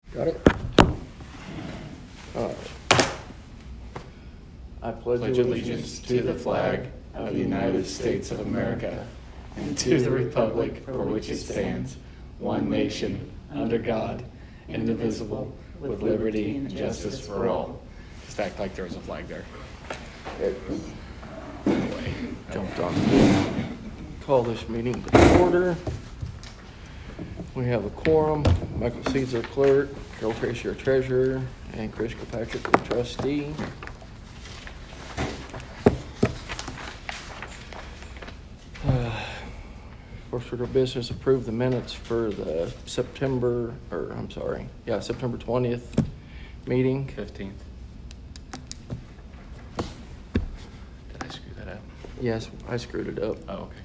Got it? I pledge allegiance to the flag of the United States of America and to the republic for which it stands, one nation, under God, indivisible, with liberty and justice for all. Just act like there was a flag there. Anyway, jumped on. Call this meeting to order. We have a quorum. Michael Caesar, clerk, Carol Tracy, our treasurer, and Chris Kilpatrick, the trustee. First order of business, approve the minutes for the September 20th meeting. 15th. Did I screw that up? Yes, I screwed it up. Oh, okay.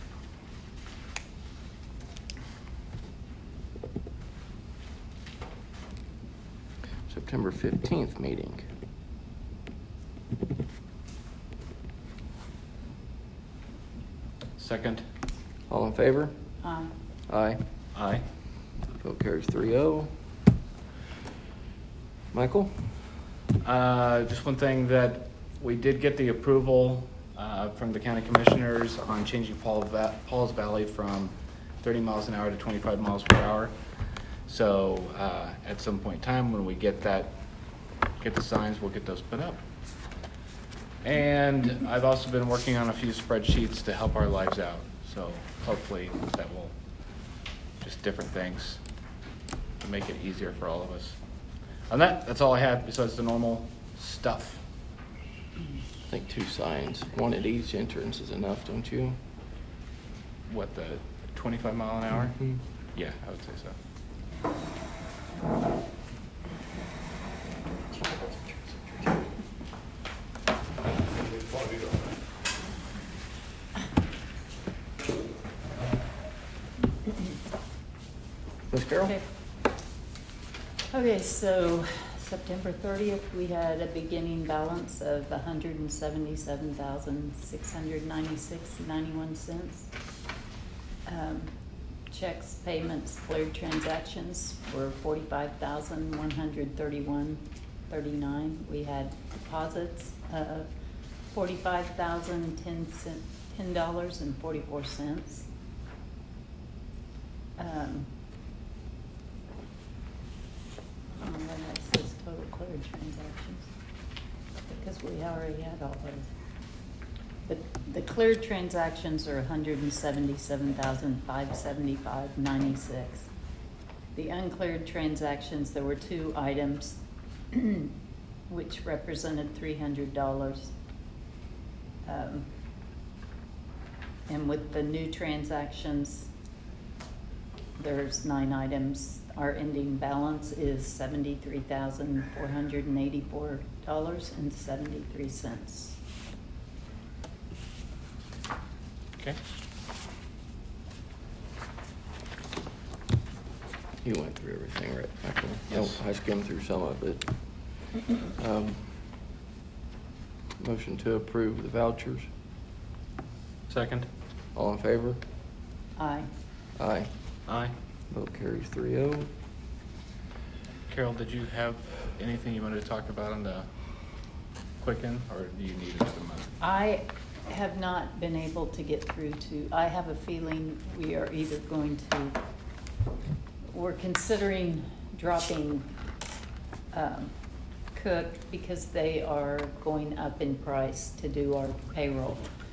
September 15th meeting. Second. All in favor? Aye. Aye. Aye. Vote carries 3-0. Michael? Just one thing, that we did get the approval from the county commissioners on changing Paul's Valley from 30 miles an hour to 25 miles per hour. So at some point in time, when we get the signs, we'll get those put up. And I've also been working on a few spreadsheets to help our lives out. So hopefully that will, just different things to make it easier for all of us. On that's all I have besides the normal stuff. I think 2 signs. One at each entrance is enough, don't you? What, the 25 mile an hour? Mm-hmm. Yeah, I would say so. Ms. Carroll? Okay, so September 30th, we had a beginning balance of $177,696.91. Checks, payments, cleared transactions were $45,131.39. We had deposits of $45,010.44. And then it says total cleared transactions, because we already had all those. But the cleared transactions are $177,575.96. The uncleared transactions, there were 2 items which represented $300. And with the new transactions, there's 9 items. Our ending balance is $73,484.73. Okay. You went through everything, right, Michael? Yes. I skimmed through some of it. Motion to approve the vouchers. Second. All in favor? Aye. Aye. Aye. Vote carries 3-0. Carol, did you have anything you wanted to talk about on the Quicken, or do you need another month? I have not been able to get through I have a feeling we are either we're considering dropping Cook, because they are going up in price to do our payroll.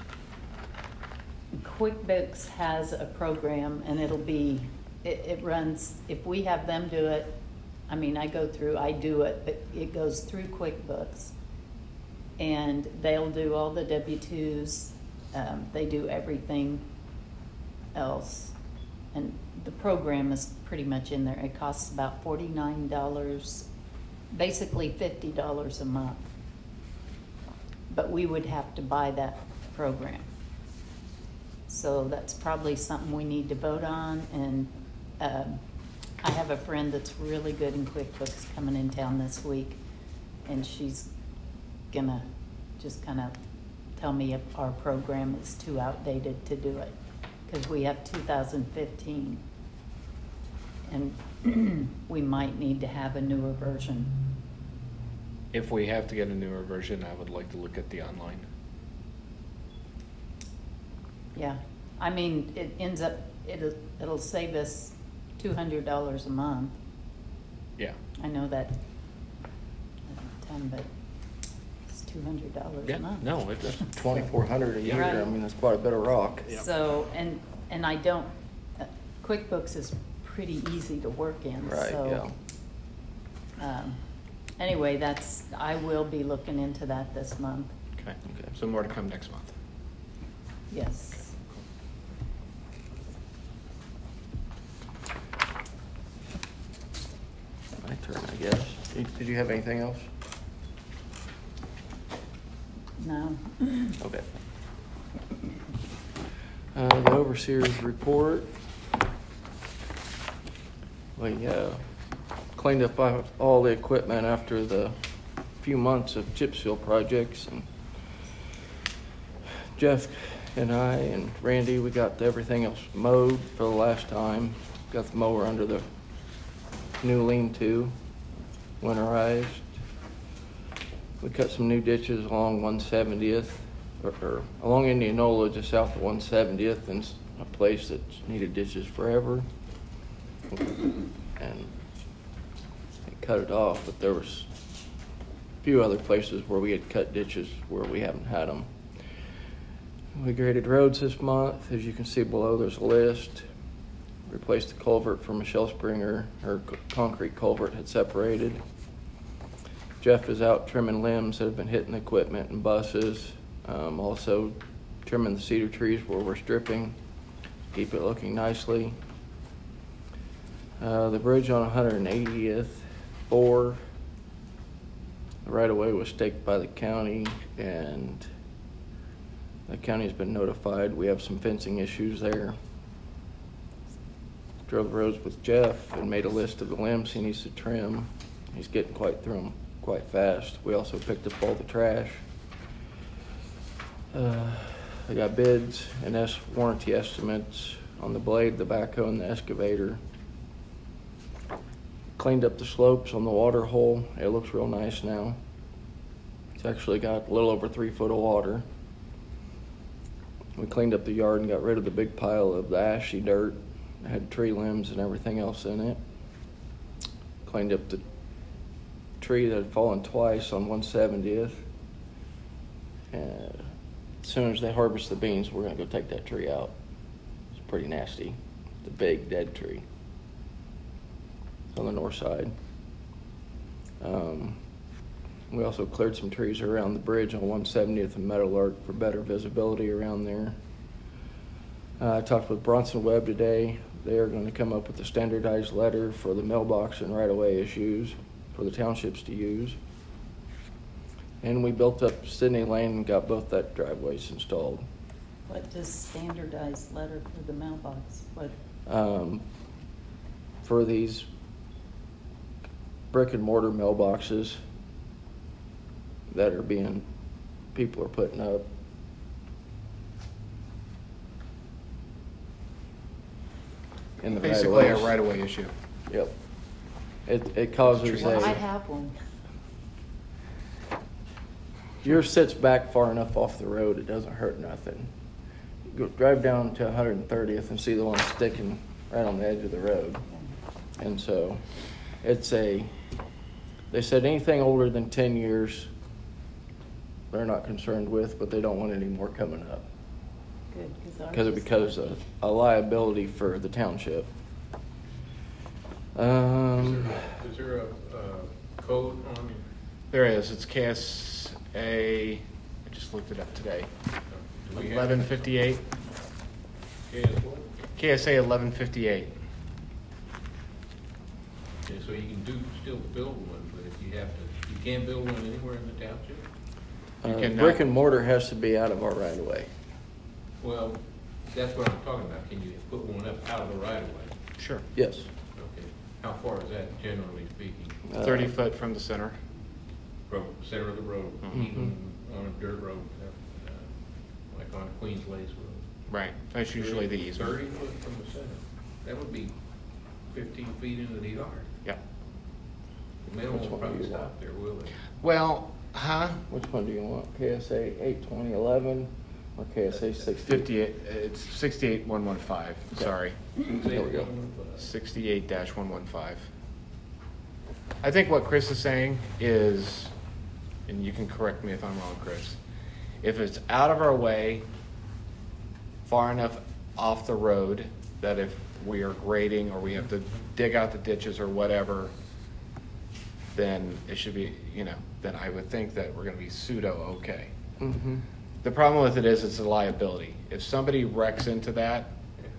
QuickBooks has a program, and it runs, if we have them do it, I do it, but it goes through QuickBooks. And they'll do all the W-2s. They do everything else. And the program is pretty much in there. It costs about $49, basically $50 a month. But we would have to buy that program. So that's probably something we need to vote on. And I have a friend that's really good in QuickBooks coming in town this week, and she's gonna just kind of tell me if our program is too outdated to do it, because we have 2015. And we might need to have a newer version. If we have to get a newer version, I would like to look at the online. Yeah, I mean, it ends up, it'll save us $200 a month. Yeah. I know that, 10, but it's $200 Yeah, a month. no, it's, 2,400 a year, Right. I mean, that's quite a bit of rock. Yeah. So, and I don't, QuickBooks is pretty easy to work in, Right, so. yeah. Anyway, I will be looking into that this month, okay. Okay. So more to come next month. yes. My turn, I guess. Did you have anything else? No. Okay. The overseer's report. We cleaned up all the equipment after the few months of chip seal projects, and Jeff and I and Randy, we got everything else mowed for the last time. Got the mower under the new lean-to, winterized. We cut some new ditches along 170th, or along Indianola, just south of 170th, and a place that needed ditches forever. And they cut it off, but there was a few other places where we had cut ditches where we haven't had them. We graded roads this month. As you can see below, there's a list. Replaced the culvert for Michelle Springer. Her concrete culvert had separated. Jeff is out trimming limbs that have been hitting the equipment and buses. Also trimming the cedar trees where we're stripping. Keep it looking nicely. The bridge on 180th, the right-of-way was staked by the county, and the county's been notified. We have some fencing issues there. Drove the roads with Jeff and made a list of the limbs he needs to trim. He's getting through them quite fast. We also picked up all the trash. I got bids and warranty estimates on the blade, the backhoe, and the excavator. Cleaned up the slopes on the water hole. It looks real nice now. It's actually got a little over 3 foot of water. We cleaned up the yard and got rid of the big pile of the ashy dirt. It had tree limbs and everything else in it. Cleaned up the tree that had fallen twice on 170th. And as soon as they harvest the beans, we're gonna go take that tree out. It's pretty nasty. It's a big dead tree. It's on the north side. We also cleared some trees around the bridge on 170th and Meadowlark for better visibility around there. I talked with Bronson Webb today. They are going to come up with a standardized letter for the mailbox and right-of-way issues for the townships to use. And we built up Sydney Lane and got both that driveways installed. What does standardized letter for the mailbox? What? For these brick and mortar mailboxes that people are putting up. In the Basically a right-of-ways. right-of-way issue. Yep. It causes Well, I a, have one. yours sits back far enough off the road, it doesn't hurt nothing. Drive down to 130th and see the one sticking right on the edge of the road. And so they said anything older than 10 years, they're not concerned with, but they don't want any more coming up. Good, Because it becomes a liability for the township. Is there a code on it? There is. It's KSA. I just looked it up today. Do we have- 1158. KSA 1158. Okay, so you can still build one, but if you can't build one anywhere in the township? You cannot. Brick and mortar has to be out of our right of way. Well, that's what I'm talking about. Can you put one up out of the right of way? Sure. Yes. Okay. How far is that, generally speaking, 30 foot from the center. from the center of the road, Mhm. even on a dirt road, like on Queens Lace Road? Right. That's usually the easement. 30 foot from the center. That would be 15 feet into the yard. Yep. The men Which won't one do probably you stop want? there, will they? Well, huh? Which one do you want? KSA 82011 or KSA 60? 58, it's 68115, sorry. There we go. 68-115. I think what Chris is saying is, and you can correct me if I'm wrong, Chris, if it's out of our way, far enough off the road that if we are grading or we have to dig out the ditches or whatever, then it should be, then I would think that we're gonna be pseudo okay. Mm-hmm. The problem with it is it's a liability. If somebody wrecks into that,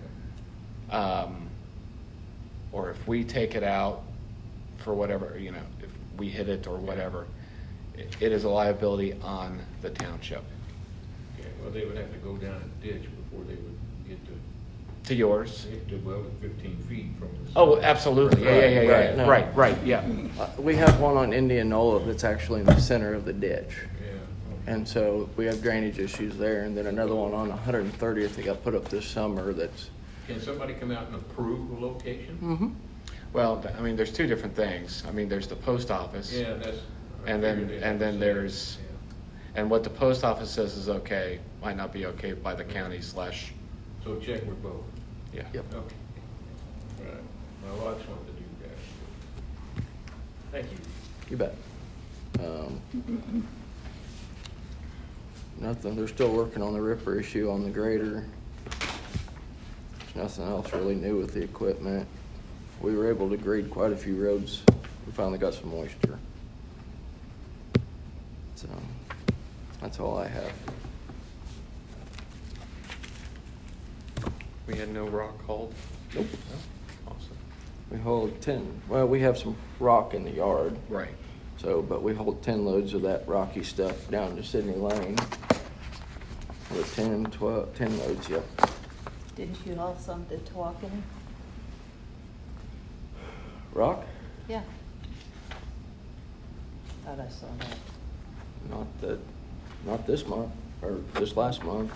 or if we take it out for whatever, if we hit it or whatever, it is a liability on the township. Okay, well, they would have to go down a ditch before they would get To yours? they have to well 15 feet from the. Oh, absolutely. Yeah. Right, no. Right, yeah. We have one on Indianola that's actually in the center of the ditch. Yeah. okay. And so we have drainage issues there. And then another one on 130th that got put up this summer that's. Can somebody come out and approve the location? Mm-hmm. Well, there's two different things. There's the post office. Yeah, that's. I And then- figured they'd and have to then say there's- it, And what the post office says is okay, might not be okay by the county / yeah. So check with both. yeah. Yep. Okay. Right. Well, I just wanted to do that. Thank you. You bet. Nothing, they're still working on the ripper issue on the grader. There's nothing else really new with the equipment. We were able to grade quite a few roads. We finally got some moisture. So, that's all I have. We had no rock hauled? Nope. No? Awesome. We hold 10, well, we have some rock in the yard. Right. So, but we hold 10 loads of that rocky stuff down to Sydney Lane. With 10 loads, yep. Didn't you haul some to Tawakoni? Rock? Yeah. Thought I saw that. Not this month, or this last month.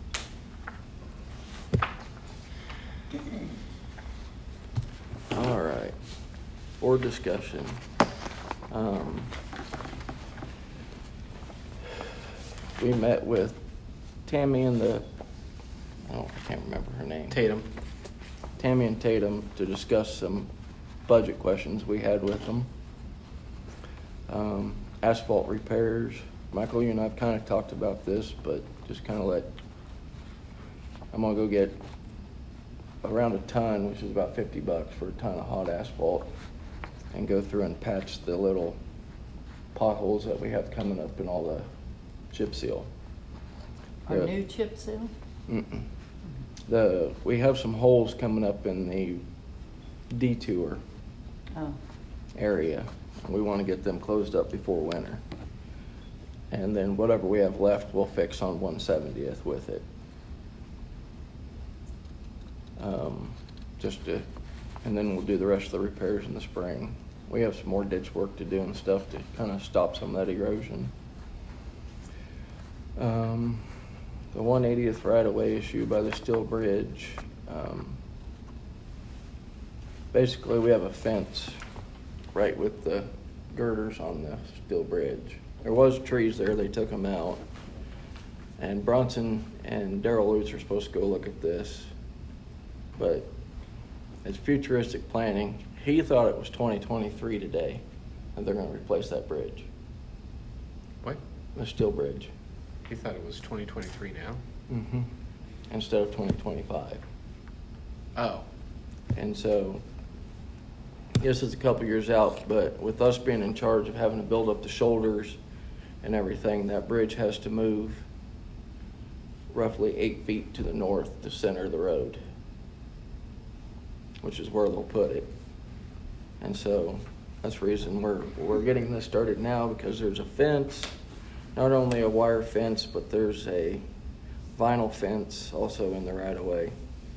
All right, board discussion. We met with Tammy and I can't remember her name. Tatum. Tammy and Tatum to discuss some budget questions we had with them. Asphalt repairs. Michael, you and I have kind of talked about this, but just kind of I'm gonna go get around a ton, which is about $50 for a ton of hot asphalt, and go through and patch the little potholes that we have coming up in all the chip seal. Our Yeah. new chip seal? We have some holes coming up in the detour Oh, area. We want to get them closed up before winter. And then whatever we have left, we'll fix on 170th with it. And then we'll do the rest of the repairs in the spring. We have some more ditch work to do and stuff to kind of stop some of that erosion. The 180th right-of-way issue by the Steel Bridge. Basically, we have a fence right with the girders on the Steel Bridge. There was trees there, they took them out. And Bronson and Darrell Lutz are supposed to go look at this. But it's futuristic planning. He thought it was 2023 today, and they're gonna replace that bridge, What? the Steel Bridge. You thought it was 2023 now? Mm-hmm. Instead of 2025. Oh. And so, this is a couple years out, but with us being in charge of having to build up the shoulders and everything, that bridge has to move roughly 8 feet to the north, the center of the road, which is where they'll put it. And so, that's the reason we're getting this started now, because there's a fence, not only a wire fence, but there's a vinyl fence also in the right of way.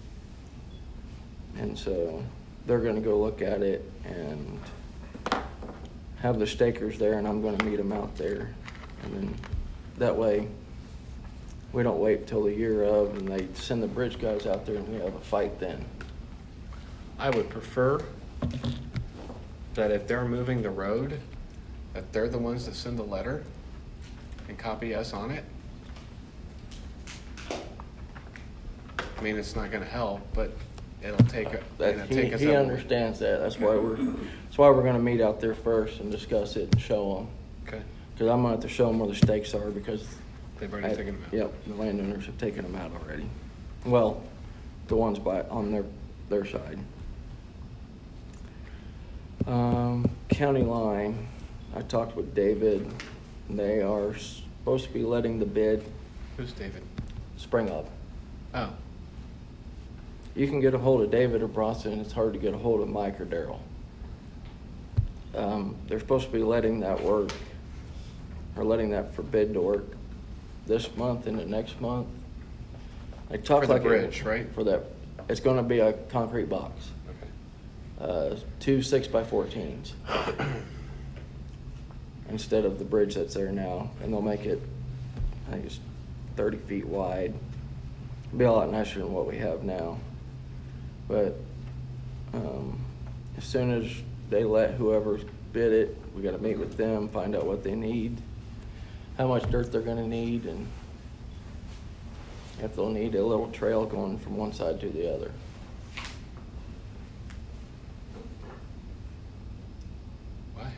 And so they're gonna go look at it and have the stakers there, and I'm gonna meet them out there. And then that way, we don't wait till the year of and they send the bridge guys out there and we have a fight then. I would prefer that if they're moving the road, that they're the ones that send the letter and copy us on it? I mean, it's not gonna help, but it'll take, take us. He up- understands that. That's why we're gonna meet out there first and discuss it and show them. Okay, Because I'm gonna have to show them where the stakes are because. they've already taken them out. Yep, the landowners have taken them out already. Well, the ones on their side. County line, I talked with David. They are supposed to be letting the bid Who's David? spring up. Oh, You can get a hold of David or Bronson, it's hard to get a hold of Mike or Daryl. They're supposed to be letting that work, or letting that for bid to work this month and the next month. I talked For the like bridge, right? For that, it's gonna be a concrete box, okay. 2 6x14s. Instead of the bridge that's there now, and they'll make it, I think it's 30 feet wide. It'll be a lot nicer than what we have now. But as soon as they let whoever bid it, we gotta meet with them, find out what they need, how much dirt they're gonna need, and if they'll need a little trail going from one side to the other. Why?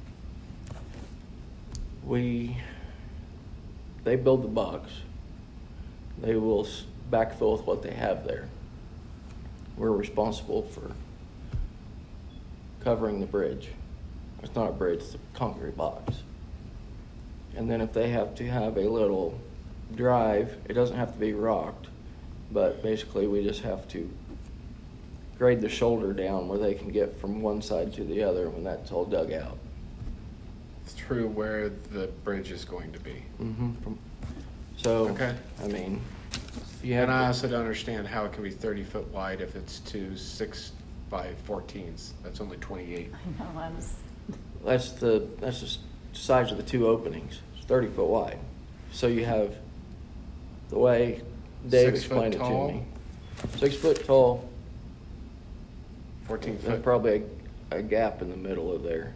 They build the box. They will backfill with what they have there. We're responsible for covering the bridge. It's not a bridge, it's a concrete box. And then if they have to have a little drive, it doesn't have to be rocked, but basically we just have to grade the shoulder down where they can get from one side to the other when that's all dug out. Through where the bridge is going to be. So, Okay. I mean, you have. And I also don't understand how it can be 30 foot wide if it's 2 6x14s. That's only 28. I know, That's the size of the two openings. It's 30 foot wide. So you have, the way Dave 6 foot explained it to tall? me. 6 foot tall, 14 there's foot. probably a gap in the middle of there.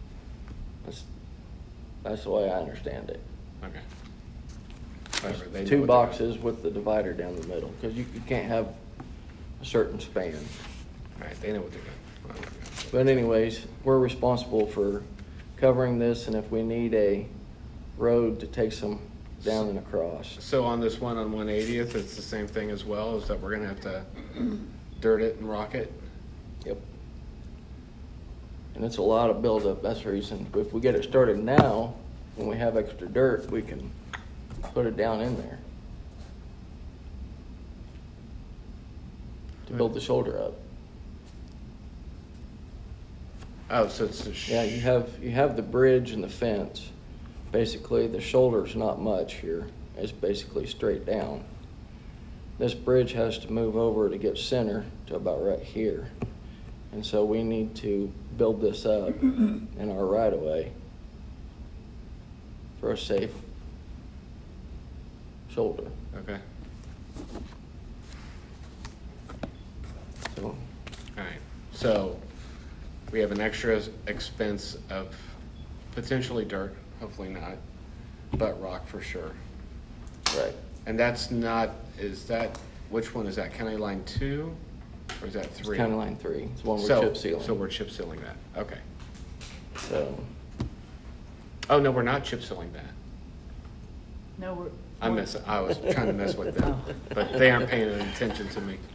That's the way I understand it. Okay. Whatever, they know Two what boxes with the divider down the middle, because you can't have a certain span. they're doing. All right, they know what they're doing. But anyways, we're responsible for covering this, and if we need a road to take some down and across. So on this one on 180th, it's the same thing as well, is that we're gonna have to dirt it and rock it? Yep. And it's a lot of buildup, that's the reason. If we get it started now, when we have extra dirt, we can put it down in there to build the shoulder up. Oh, so it's Yeah, you have the bridge and the fence. Basically, the shoulder's not much here. It's basically straight down. This bridge has to move over to get center to about right here. And so we need to build this up in our right of way for a safe shoulder. Okay, So, all right. So we have an extra expense of potentially dirt, hopefully not, but rock for sure. right. And that's not, which one is that? County Line 2 or is that 3? It's County Line 3. It's one we're So- chip sealing. So we're chip sealing that, okay. So, Oh, no, we're not chip sealing that. no, I was trying to mess with them, Oh. but they aren't paying any attention to me.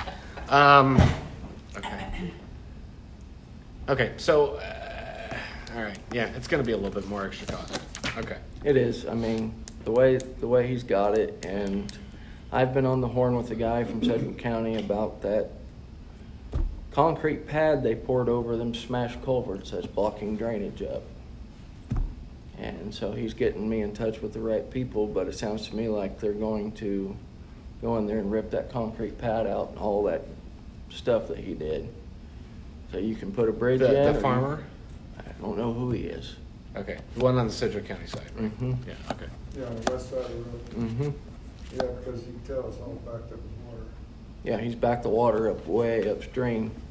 Okay. Okay, so, all right, yeah, it's gonna be a little bit more extra cost. Okay. it is. I mean, the way he's got it, and I've been on the horn with the guy from Sedgwick County about that concrete pad they poured over them smashed culverts that's blocking drainage up. And so he's getting me in touch with the right people, but it sounds to me like they're going to go in there and rip that concrete pad out and all that stuff that he did. So you can put a bridge in. The or- farmer? I don't know who he is. Okay, the one on the Sedgwick County side, right? Mhm. Yeah, okay. Yeah, on the west side of the road. Mm-hmm. Yeah, because you can tell it's all backed up with water. Yeah, he's backed the water up way upstream,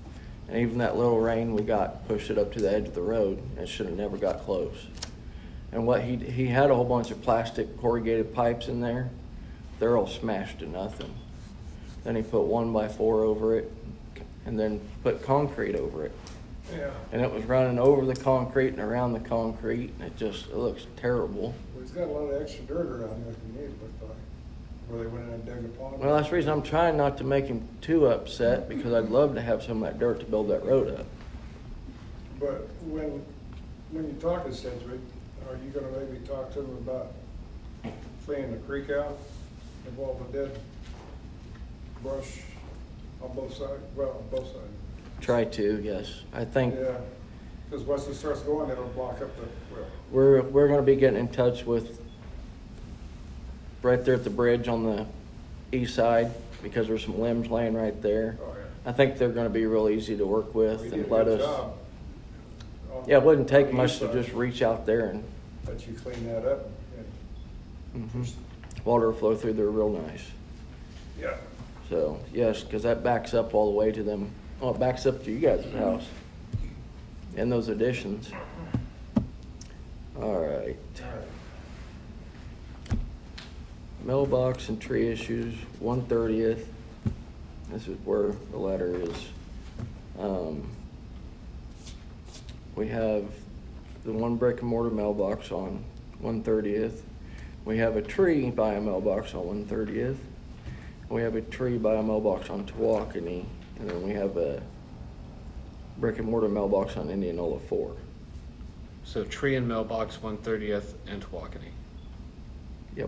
And even that little rain we got pushed it up to the edge of the road, and it should have never got close. And what he had a whole bunch of plastic corrugated pipes in there. They're all smashed to nothing. Then he put 1x4 over it, and then put concrete over it. Yeah, And it was running over the concrete and around the concrete, and it looks terrible. well, he's got a lot of extra dirt around there if you need it, looked like, where they went in and dug a pond. Well, that's the reason I'm trying not to make him too upset, because I'd love to have some of that dirt to build that road up. But when you talk to Sedgwick, are you gonna maybe talk to him about cleaning the creek out, of all the dead brush on both sides, well, on both sides? Try to, yes. I think Yeah, because once it starts going, it'll block up the, well, we're gonna be getting in touch with, right there at the bridge on the east side, because there's some limbs laying right there. oh, yeah. I think they're gonna be real easy to work We with did and a let good us. job on- Yeah, it wouldn't on take the much east to side. just reach out there and Let you clean that up, and, water will flow through there real nice. yeah. So, yes, because that backs up all the way to them, well, it backs up to you guys' house and those additions. All right. Mailbox and tree issues, 130th. This is where the letter is. We have the one brick and mortar mailbox on 130th. We have a tree by a mailbox on 130th. We have a tree by a mailbox on Tawakoni, and then we have a brick and mortar mailbox on Indianola 4. So tree and mailbox, 130th and Tawakoni. Yep.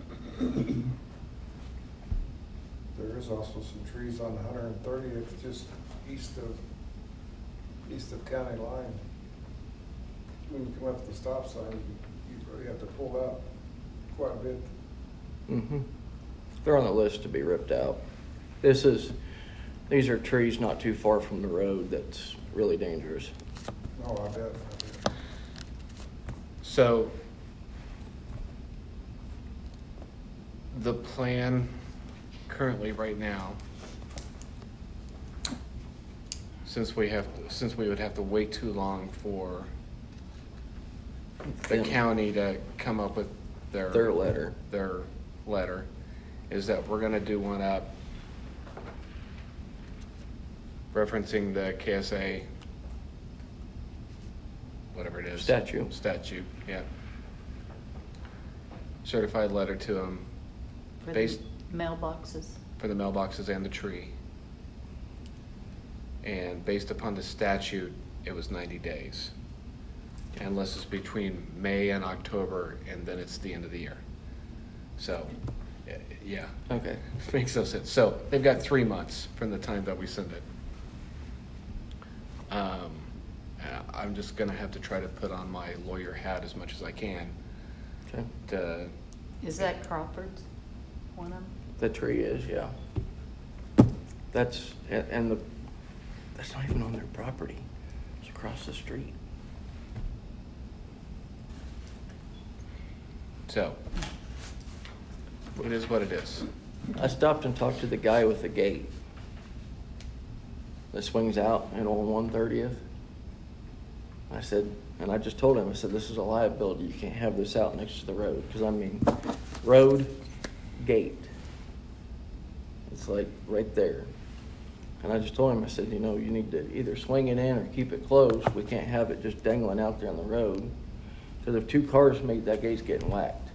There is also some trees on 130th, just east of county line. When you come up to the stop sign, you really have to pull out quite a bit. Mm-hmm. They're on the list to be ripped out. These are trees not too far from the road that's really dangerous. Oh, I bet. So the plan currently right now, since we would have to wait too long for the Them. county to come up with Their letter. their letter, is that we're gonna do one up referencing the KSA, whatever it is. Statute, yeah. Certified letter to them For the based mailboxes. for the mailboxes and the tree. And based upon the statute, it was 90 days. Unless it's between May and October, and then it's the end of the year. So, yeah, Okay. makes no sense. So they've got 3 months from the time that we send it. I'm just gonna have to try to put on my lawyer hat as much as I can Okay. to, Is that Crawford's, one of them? The tree is, yeah. That's not even on their property. It's across the street. so, it is what it is. I stopped and talked to the guy with the gate that swings out and on 130th. I said, and I just told him, I said, this is a liability. You can't have this out next to the road. Because, I mean, road, gate. It's like right there. And I just told him, I said, you need to either swing it in or keep it closed. We can't have it just dangling out there on the road. Because if 2 cars meet, that gate's getting whacked.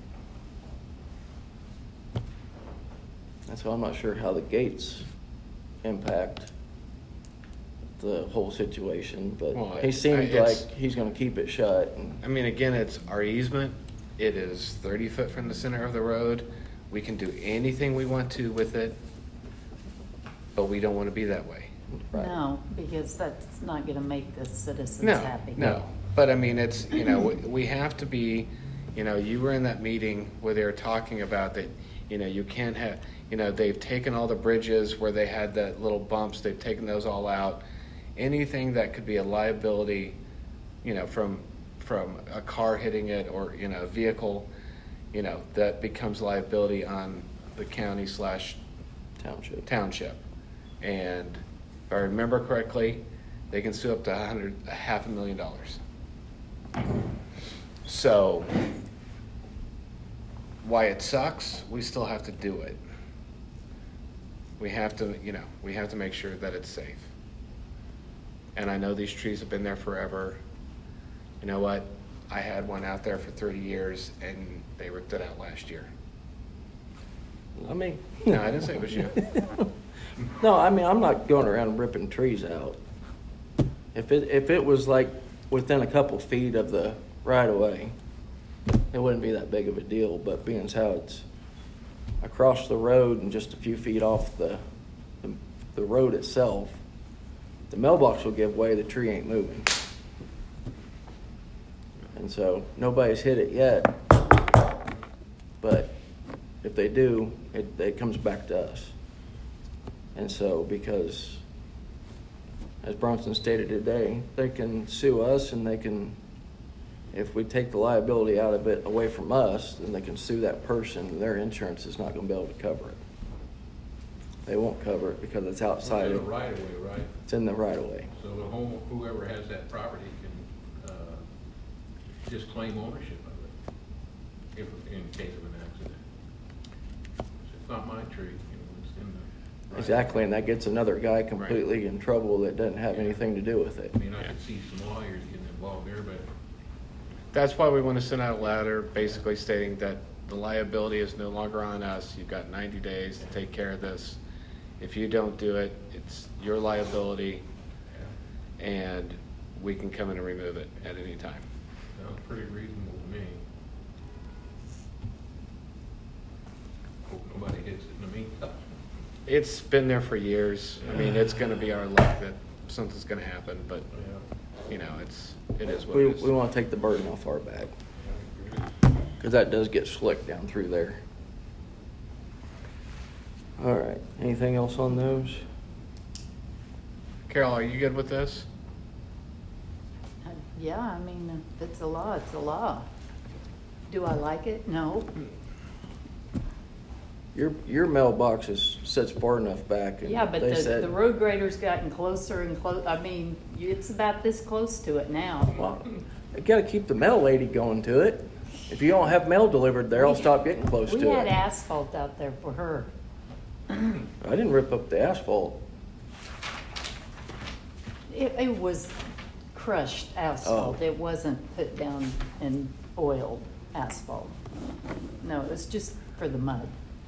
And so I'm not sure how the gates impact the whole situation, but Well, he seemed it's- like he's gonna keep it shut. And I mean, again, it's our easement. It is 30 foot from the center of the road. We can do anything we want to with it, but we don't want to be that way. Right. No, because that's not gonna make the citizens No, happy. no. But I mean, it's, we have to be, you were in that meeting where they were talking about that, you can't have, they've taken all the bridges where they had the little bumps, they've taken those all out. Anything that could be a liability, from a car hitting it or, a vehicle, that becomes liability on the county/township. Township. And if I remember correctly, they can sue up to $500,000. So, why it sucks, we still have to do it. We have to, we have to make sure that it's safe. And I know these trees have been there forever. You know what? I had one out there for 30 years and they ripped it out last year. I mean. No, I didn't say it was you. No, I mean, I'm not going around ripping trees out. If it was like within a couple feet of the right of way, it wouldn't be that big of a deal, but being as how it's across the road and just a few feet off the road itself, the mailbox will give way, the tree ain't moving. And so nobody's hit it yet, but if they do, it comes back to us. And so, because as Bronson stated today, they can sue us, and they can, if we take the liability out of it away from us, then they can sue that person, and their insurance is not going to be able to cover it. They won't cover it because it's outside It's in of the right of way, right? It's in the right of way. So the whoever has that property can just claim ownership of it in case of an accident. It's not my tree, it's in the. Exactly, and that gets another guy completely in trouble that doesn't have anything to do with it. I mean, I could see some lawyers getting involved there, but That's why we want to send out a letter basically stating that the liability is no longer on us. You've got 90 days to take care of this. If you don't do it, it's your liability, and we can come in and remove it at any time. sounds pretty reasonable to me. Hope nobody hits it in the meantime. It's been there for years. I mean, it's going to be our luck that something's going to happen, but it is what We it is. want to take the burden off our back, because that does get slick down through there. All right, anything else on those? Carol, are you good with this? Yeah, I mean, if it's a law, it's a law. Do I like it? No. Your mailbox sits far enough back, and Yeah, but they the said, road grader's gotten closer and close, I mean, it's about this close to it now. well, you got to keep the mail lady going to it. If you don't have mail delivered there, I'll stop getting close to We had it. asphalt out there for her. I didn't rip up the asphalt. It was crushed asphalt. Oh. It wasn't put down and oiled asphalt. No, it was just for the mud.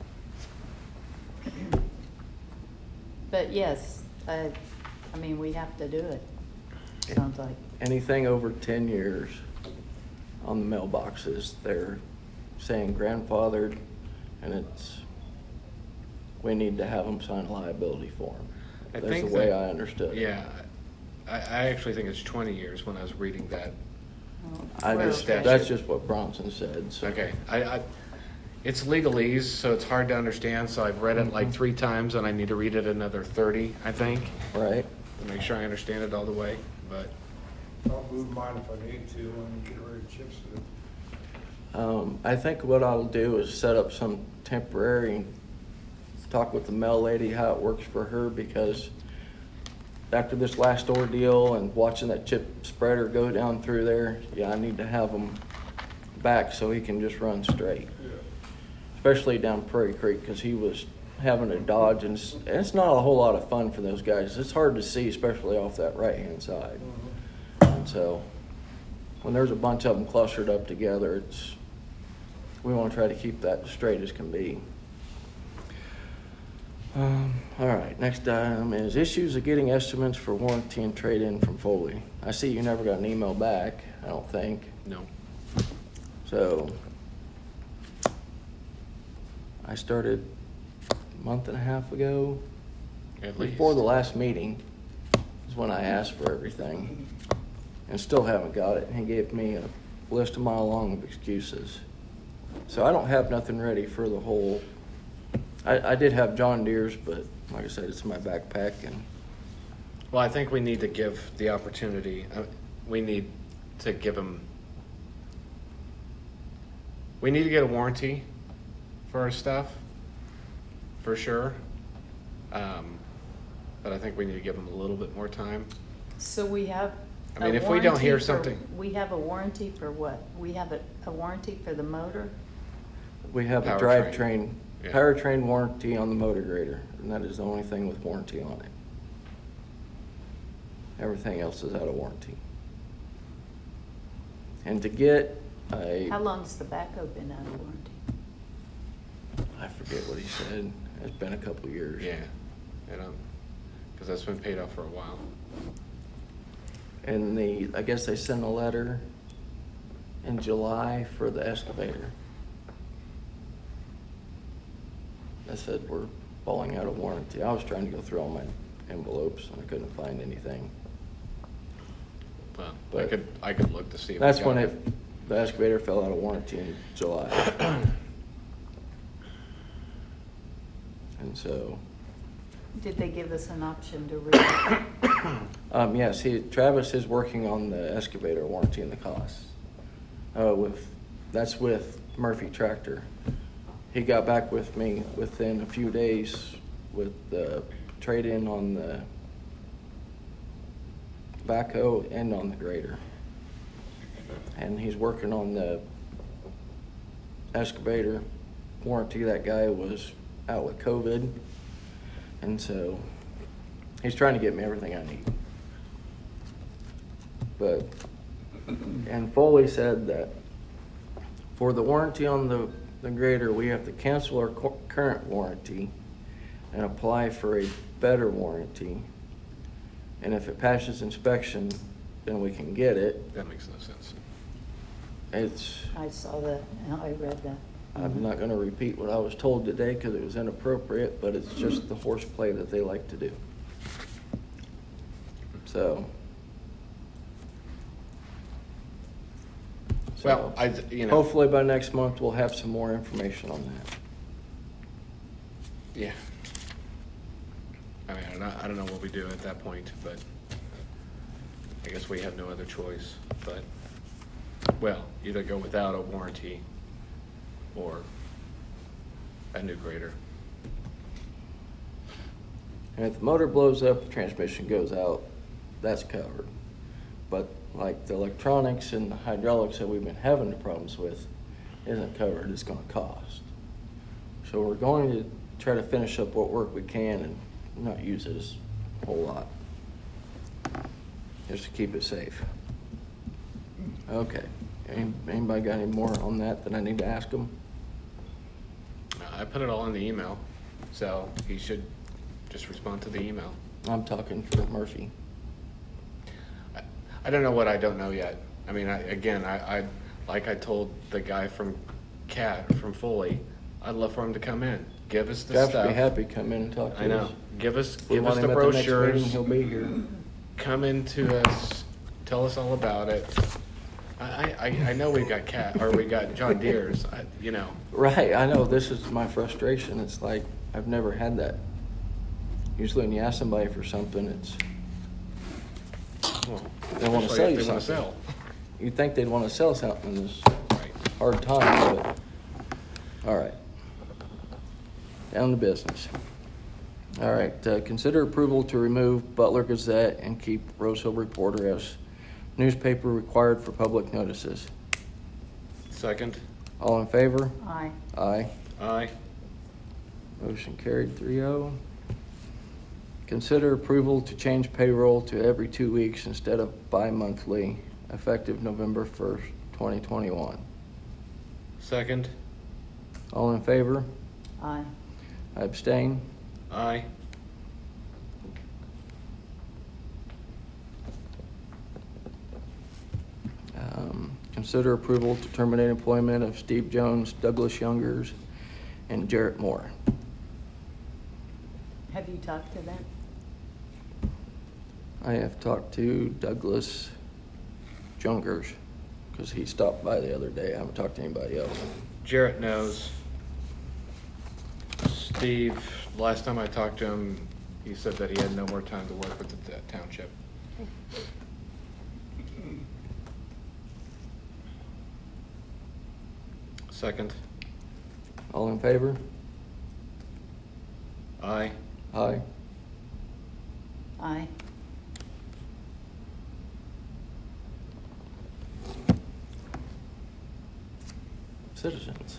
But yes, I mean, we have to do it. Sounds like. Anything over 10 years on the mailboxes, they're saying grandfathered, and we need to have them sign a liability form. I That's think the way that- I understood it. Yeah. I actually think it's 20 years when I was reading that. Well, That's just what Bronson said, so. Okay. It's legalese, so it's hard to understand, so I've read it like 3 times, and I need to read it another 30, I think, Right? to make sure I understand it all the way, but. I'll move mine if I need to and get rid of chips. I think what I'll do is set up some temporary, talk with the mail lady, how it works for her, because after this last ordeal and watching that chip spreader go down through there, yeah, I need to have him back so he can just run straight. Yeah. Especially down Prairie Creek, because he was having to dodge, and it's not a whole lot of fun for those guys. It's hard to see, especially off that right-hand side. And so when there's a bunch of them clustered up together, we want to try to keep that straight as can be. All right, next item is issues of getting estimates for warranty and trade-in from Foley. I see you never got an email back, I don't think. No. So I started a month and a half ago, At least. before the last meeting is when I asked for everything, and still haven't got it. He gave me a list a mile long of excuses. So I don't have nothing ready for the whole. I did have John Deere's, but like I said, it's in my backpack, and Well, I think we need to give the opportunity, we need to give them, we need to get a warranty for our stuff, for sure. But I think we need to give them a little bit more time. So we have. I mean, a if we don't hear warranty for- something- We have a warranty for what? We have a warranty for the motor? We have a Powertrain. drivetrain, Yeah. powertrain warranty on the motor grader, and that is the only thing with warranty on it. Everything else is out of warranty. And to get a, How long's the backhoe been out of warranty? I forget what he said, it's been a couple of years. Yeah, because that's been paid off for a while. And I guess they sent a letter in July for the excavator. That said we're falling out of warranty. I was trying to go through all my envelopes and I couldn't find anything. Well, But I could look to see if we That's got when the excavator fell out of warranty in July. And so, Did they give us an option to read? yes, Travis is working on the excavator warranty and the costs. That's with Murphy Tractor. He got back with me within a few days with the trade-in on the backhoe and on the grader. And he's working on the excavator warranty. That guy was out with COVID. And so he's trying to get me everything I need. But, and Foley said that for the warranty on the grader, we have to cancel our current warranty and apply for a better warranty. And if it passes inspection, then we can get it. That makes no sense. I saw that, I read that. I'm not gonna repeat what I was told today because it was inappropriate, but it's just the horseplay that they like to do. So. Well, Hopefully by next month, we'll have some more information on that. Yeah. I mean, I don't know what we do at that point, but I guess we have no other choice. But, well, either go without a warranty or a new grader. And if the motor blows up, the transmission goes out, that's covered. But like the electronics and the hydraulics that we've been having the problems with isn't covered, it's gonna cost. So we're going to try to finish up what work we can and not use it a whole lot. Just to keep it safe. Okay, anybody got any more on that I need to ask them? I put it all in the email, so he should just respond to the email. I'm talking for Murphy. I don't know what I don't know yet. I mean, I like I told the guy from from Foley, I'd love for him to come in, give us the Jeff stuff. would be happy to come in and talk to us. I know. Give us We want the him at the next brochures. meeting, he'll be here. Come into us, tell us all about it. I know we got we got John Deere's. Right, I know, this is my frustration, it's like, I've never had that. Usually when you ask somebody for something, it's, Well, they wanna especially sell if you they wanna something. sell. You'd think they'd wanna sell something in this Right. hard time, but, all right. Down to business. All right, consider approval to remove Butler Gazette and keep Rose Hill Reporter as newspaper required for public notices. Second. All in favor? Aye. Aye. Aye. Motion carried 3-0. Consider approval to change payroll to every 2 weeks instead of bi-monthly, effective November 1st, 2021. Second. All in favor? Aye. I abstain. Aye. Consider approval to terminate employment of Steve Jones, Douglas Youngers, and Jarrett Moore. Have you talked to them? I have talked to Douglas Youngers because he stopped by the other day. I haven't talked to anybody else. Jarrett knows. Steve, last time I talked to him, he said that he had no more time to work with the township. Second. All in favor? Aye. Aye. Aye. citizens.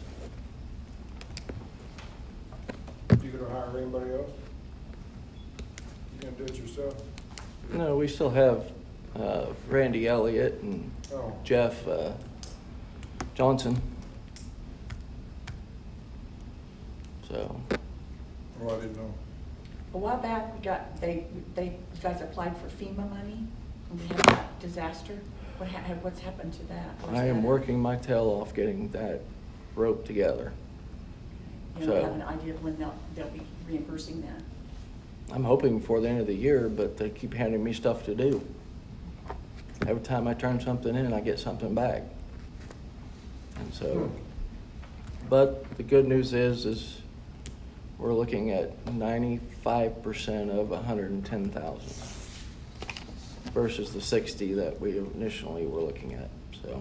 You gonna hire anybody else? You gonna do it yourself? No, we still have Randy Elliott and Oh, Jeff Johnson. So, well, I didn't know. A while back, you guys applied for FEMA money, and we had that disaster. What's happened to that? Where's I am that? working my tail off getting that rope together. You don't so- have an idea of when they'll be reimbursing that? I'm hoping before the end of the year, but they keep handing me stuff to do. Every time I turn something in, I get something back. And so, but the good news is we're looking at 95% of 110,000 versus the 60 that we initially were looking at, so.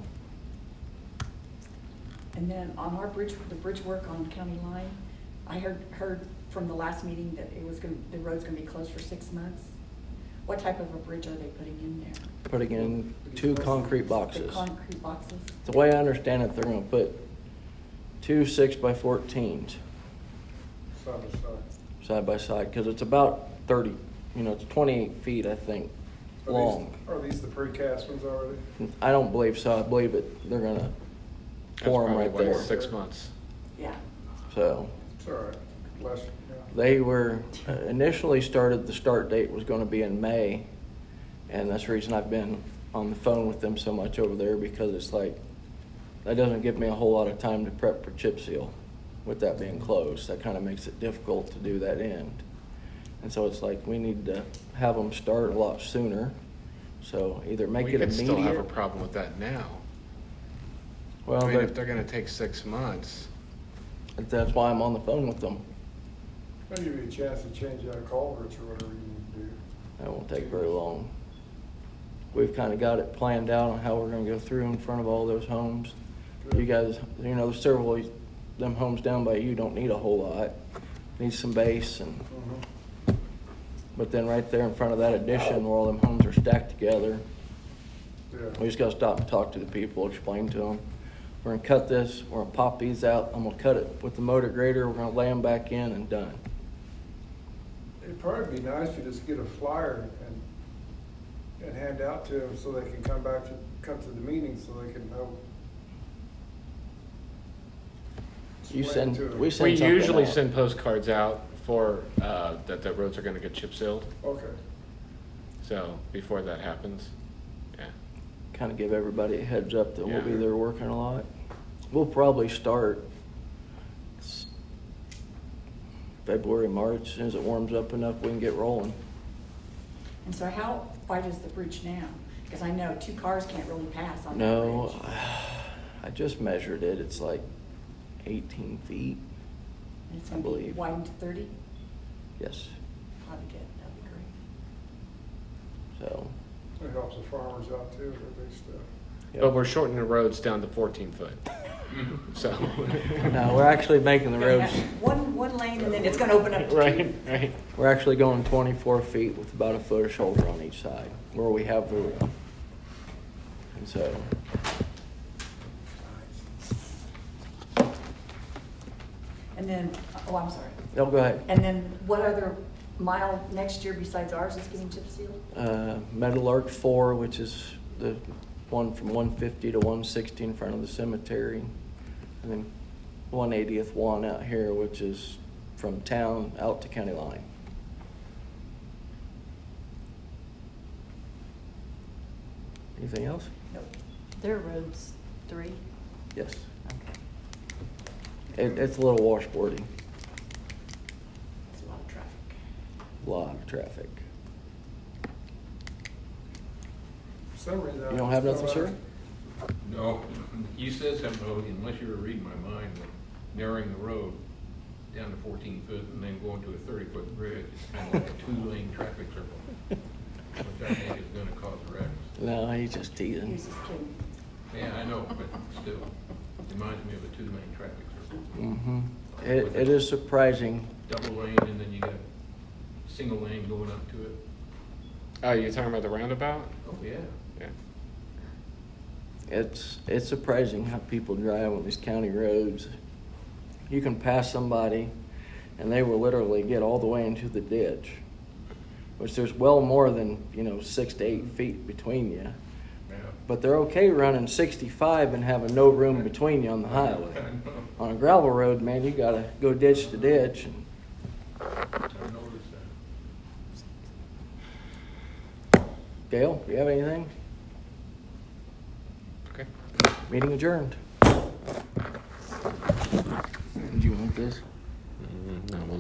And then on our bridge, the bridge work on County Line, I heard from the last meeting that the road's gonna be closed for 6 months. What type of a bridge are they putting in there? Putting in 2 concrete The boxes. concrete boxes? The way I understand it, they're gonna put 2 6x14s Side by side. side by side, because it's about 30, it's 28 feet, I think, long. Are these the precast ones already? I don't believe so. I believe they're gonna pour them That's right probably there. what, 6 months. Yeah. So It's all right. Less, yeah. they were initially started. The start date was going to be in May, and that's the reason I've been on the phone with them so much over there, because it's like that doesn't give me a whole lot of time to prep for chip seal. With that being closed, that kind of makes it difficult to do that end. And so it's like we need to have them start a lot sooner. So either make We it could still have a immediate. problem with that now. Well, I mean, if they're gonna take 6 months, that's why I'm on the phone with them. I'll give you a chance to change out culverts or whatever you need to do. That won't take very long. We've kind of got it planned out on how we're gonna go through in front of all those homes. Good. You guys, there's several of them homes down by you don't need a whole lot. Need some base and, Mhm. but then right there in front of that addition where all them homes are stacked together, we Yeah. just gotta stop and talk to the people, explain to them. We're gonna cut this, we're gonna pop these out, I'm gonna cut it with the motor grader, we're gonna lay them back in and done. It'd probably be nice to just get a flyer and hand out to them so they can come to the meeting so they can know. You Explain send, to 'em. we send we something usually out. send postcards out for, that the roads are gonna get chip sealed. Okay. So before that happens, yeah. Kind of give everybody a heads up that we'll be Yeah. there working a lot. We'll probably start February, March, as soon as it warms up enough, we can get rolling. And so how wide is the bridge now? Because I know 2 cars can't really pass on that No, bridge. I just measured it, it's like 18 feet, And it's I gonna be believe. widened to 30? yes, That'd be good, that'd be great. so. It helps the farmers out too, their big stuff. yeah. But we're shortening the roads down to 14 foot. So. No, we're actually making the Gonna roads, have One lane and then it's gonna open up to 2. Right, right. we're actually going 24 feet with about a foot of shoulder on each side, where we have the room. And so, And then, oh, I'm sorry. go ahead. And then what other mile next year besides ours is getting chip sealed? Metal Arc 4, which is the one from 150 to 160 in front of the cemetery. And then 180th one out here, which is from town out to county line. Anything else? Nope. Their road's 3? Yes. Okay. It's a little washboardy, It's a lot of traffic. lot of traffic. For some reason. I You don't have just nothing, sir? No, you said something, though, unless you were reading my mind, that narrowing the road down to 14 foot and then going to a 30-foot bridge, it's kind of like a 2-lane traffic circle, which I think is gonna cause wrecks. No, he's just He teasing. was just kidding. Yeah, I know, but still, reminds me of a 2-lane traffic circle. Mm-hmm. It is surprising. Double lane, and then you got a single lane going up to it. Oh, you're talking about the roundabout? Oh, yeah. Yeah. It's surprising how people drive on these county roads. You can pass somebody and they will literally get all the way into the ditch, which there's well more than, 6 to 8 feet between you. Yeah. But they're okay running 65 and having no room between you on the highway. On a gravel road, man, you gotta go ditch to ditch. And I noticed that. Gail, do you have anything? Okay. Meeting adjourned. Do you want this? No,